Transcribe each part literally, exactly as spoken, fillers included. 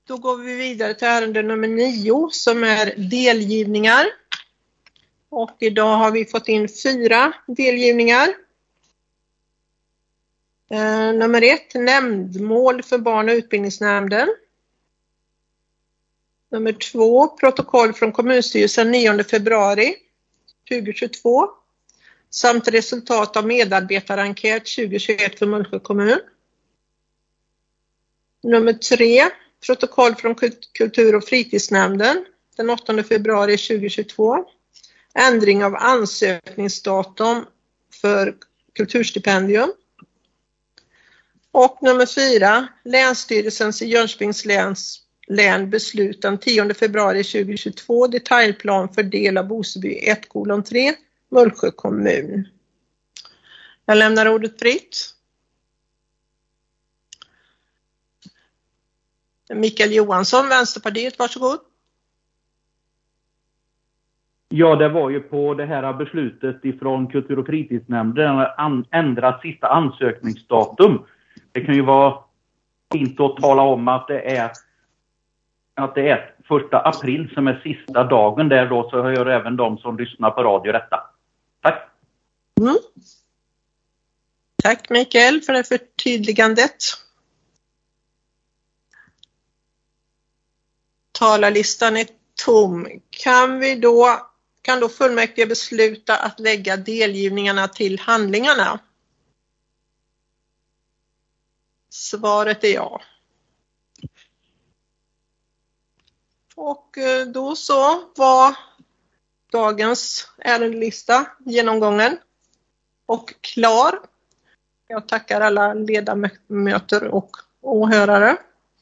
Då går vi vidare till ärende nummer nio som är delgivningar. Och idag har vi fått in fyra delgivningar. Eh, nummer ett, nämndmål för barn- och utbildningsnämnden. Nummer två, protokoll från kommunstyrelsen nionde februari tjugohundratjugotvå. Samt resultat av medarbetarenkät tjugohundratjugoett för Mullsjö kommun. Nummer tre, protokoll från kultur- och fritidsnämnden den åttonde februari tjugohundratjugotvå. Ändring av ansökningsdatum för kulturstipendium. Och nummer fyra, Länsstyrelsens i Jönköpings läns län beslut den tionde februari tjugohundratjugotvå, detaljplan för del av Boseby ett kolon tre, Mullsjö kommun. Jag lämnar ordet fritt. Mikael Johansson, Vänsterpartiet, varsågod. Ja, det var ju på det här beslutet ifrån kultur- och fritidsnämnden att ändra sista ansökningsdatum. Det kan ju vara fint att tala om att det är att det är första april som är sista dagen där då, så hör även de som lyssnar på radio detta. Tack. Mm. Tack Mikael för det förtydligandet. Talarlistan är tom. Kan vi då, kan då fullmäktige besluta att lägga delgivningarna till handlingarna? Svaret är ja. Och då så var dagens ärendelista genomgången och klar. Jag tackar alla ledamöter och åhörare.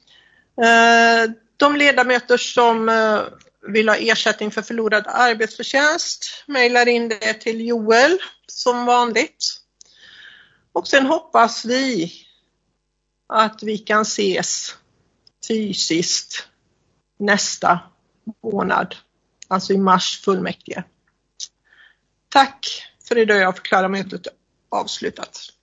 De ledamöter som vill ha ersättning för förlorad arbetsförtjänst mejlar in det till Joel som vanligt. Och sen hoppas vi att vi kan ses fysiskt nästa månad, alltså i mars fullmäktige. Tack för idag, jag förklarar mötet avslutat.